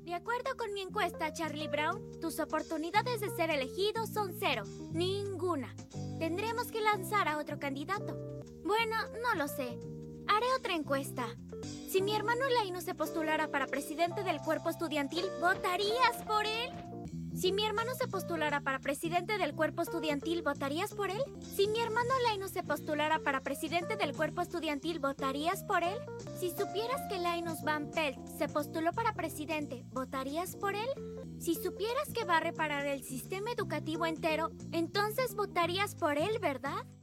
De acuerdo con mi encuesta, Charlie Brown, tus oportunidades de ser elegido son 0. Ninguna. Tendremos que lanzar a otro candidato. Bueno, no lo sé. Haré otra encuesta. Si mi hermano Linus se postulara para presidente del cuerpo estudiantil, ¿votarías por él? Si mi hermano se postulara para presidente del cuerpo estudiantil, ¿votarías por él? Si mi hermano Linus se postulara para presidente del cuerpo estudiantil, ¿votarías por él? Si supieras que Linus Van Pelt se postuló para presidente, ¿votarías por él? Si supieras que va a reparar el sistema educativo entero, entonces votarías por él, ¿verdad?